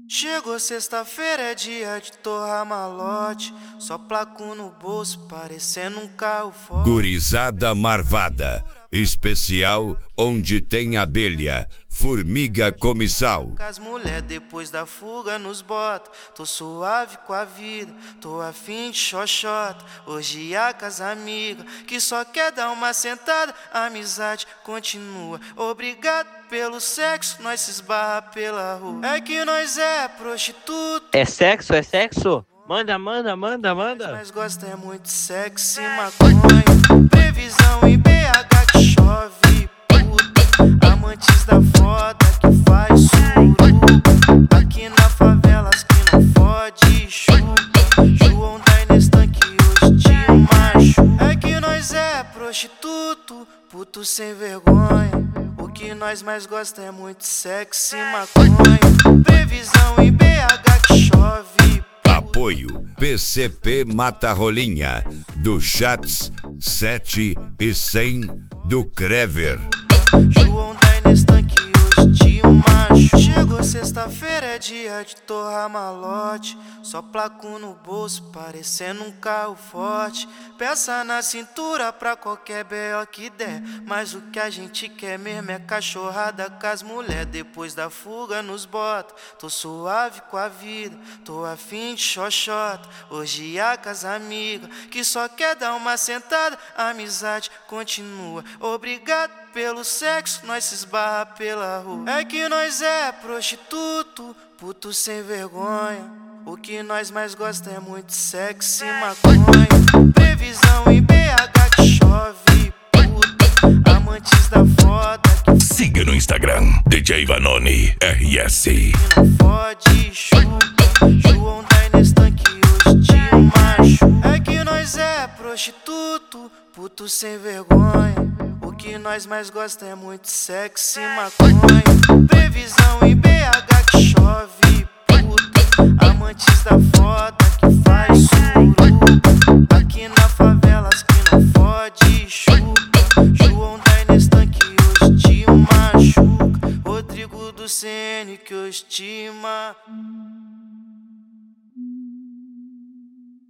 Chegou sexta-feira, é dia de torrar malote. Só placo no bolso, parecendo um carro forte. Gurizada marvada, especial onde tem abelha, formiga comissal. As mulher depois da fuga nos bota. Tô suave com a vida, tô afim de xoxota. Hoje há com as amigas, que só quer dar uma sentada. A amizade continua, obrigado pelo sexo, nós se esbarra pela rua. É que nós é prostituto. É sexo? É sexo? Manda. Mas gosta é muito sexo e maconha. Previsão em BH que chove, puta. Amantes da foda que faz suruba. Aqui na favela as que não fode, chupa. João da Inestan que hoje te machuca. É que nós é prostituto, puto sem vergonha. O que nós mais gosta é muito sexo e maconha. Previsão em BH que chove. Apoio PCP Mata Rolinha, do Chats 7 e 100 do Crever. João da Inestan que hoje te machuca. Chegou sexta-feira, é dia de torrar malote. Só placo no bolso, parecendo um carro forte. Peça na cintura pra qualquer B.O. que der. Mas o que a gente quer mesmo é cachorrada com as mulher. Depois da fuga nos bota. Tô suave com a vida, tô afim de xoxota. Hoje há com as amigas, que só quer dar uma sentada. A amizade continua, obrigado pelo sexo, nós se esbarra pela rua. É que nós é prostituto, puto sem vergonha. O que nós mais gosta é muito sexo e maconha. Previsão em BH que chove, puta. Amantes da foda que siga no Instagram, DJ Vanoni RS. não fode, chupa. João da Inestan que hoje te machuca. É que nós é prostituto, puto sem vergonha. O que nós mais gosta é muito sexo e maconha. Previsão em BH que chove, puta. Amantes da foda que faz suruba. Aqui na favela as que não fode, chupa. João da Inestan que hoje te machuca. Rodrigo do CN que hoje te